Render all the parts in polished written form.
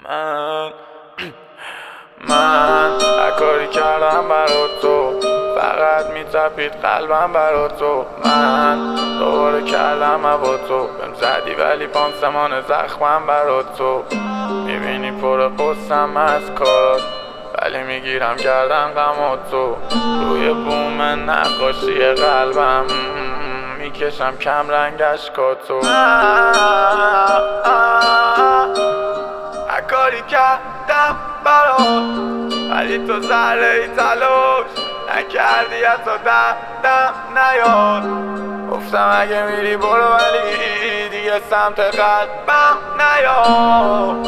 من هر کاری کردم برا تو، فقط میتپید قلبم برا تو. من دوباره کردم با تو، بهم زدی ولی پانسمان زخمم برا تو. میبینی پر قصم از کارات، ولی میگیرم گردن غم تو. روی بوم نقاشی قلبم میکشم کم رنگ اشکاتو. هر کاری کردم برات، ولی تو ذره ای تلاش نکردی، حتی دردم نیاد. گفتم اگه میری برو، ولی دیگه سمت قلبم نیاد.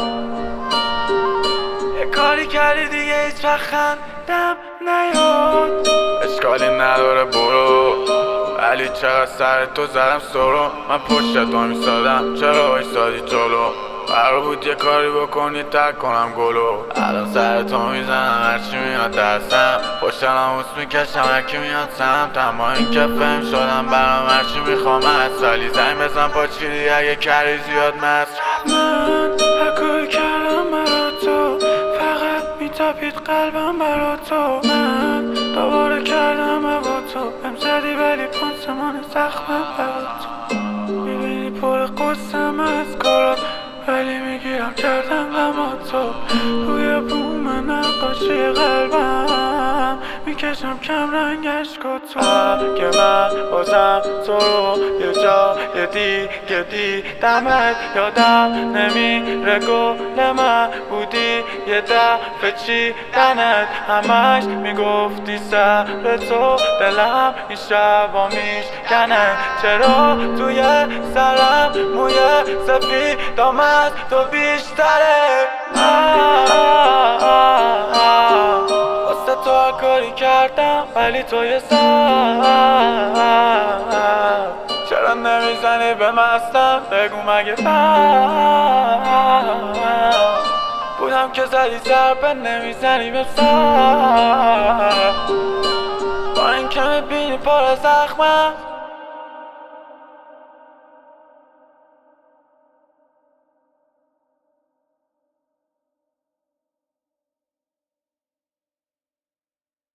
یه کاری کردی دیگه هیچ وقت خندم نیاد. اشکالی نداره برو، ولی چقدر سر تو زدم سرو. من پشت تو میسادم، چرا وایسادی جلو؟ قرار بود یه کاری بکنی ترک کنم گلو. الان سر تو میزنم هرچی میاد دستم، پشت ناموس میکشم هرکی میاد سمت. اما این که فهم شدم برام هرچی میخوام هست، ولی زنگ بزن پاچیدی اگه کاری زیاد مصرف. من هر کاری کردم برا تو، فقط میتپید قلبم برا تو. من دوباره کردم با تو، بهم زدی ولی پانسمان زخمم برا تو. میبینی پر قصم از کارات، ولی میگیرم کردم غم تو. روی بوم نقاشی قلبم میکشم کم رنگ اشکاتو. اگه من بازم تو رو یه جای دیگه دیدمت، یادم نمیره گل من بودی یه دفعه چیدنت. همش میگفتی سر تو دلم این شبا میشکنه. چرا توی سرم موی سفیدام از تو بیشتره؟ واسه تو هر کاری کردم، ولی تو یه سر چرا نمیزنی به مستم؟ بگو مگه بودم که زدی ضربه نمیزنی به سر. با این که میبینی پر زخمم